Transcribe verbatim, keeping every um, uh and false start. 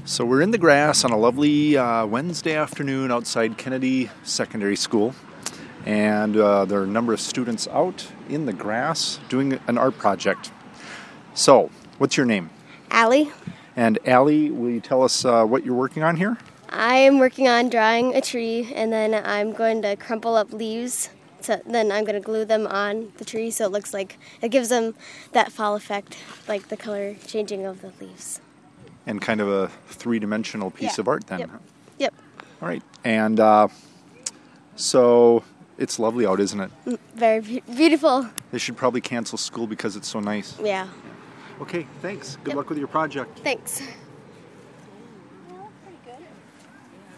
So we're in the grass on a lovely uh, Wednesday afternoon outside Kennedy Secondary School, and uh, there are a number of students out in the grass doing an art project. So, what's your name? Allie. And Allie, will you tell us uh, what you're working on here? I am working on drawing a tree, and then I'm going to crumple up leaves. So then I'm going to glue them on the tree so it looks like it gives them that fall effect, like the color changing of the leaves. And kind of a three-dimensional piece Yeah. of art then. Yep. Yep. All right. And uh, so it's lovely out, isn't it? Mm, Very be- beautiful. They should probably cancel school because it's so nice. Yeah. Okay, thanks. Good Yep. luck with your project. Thanks.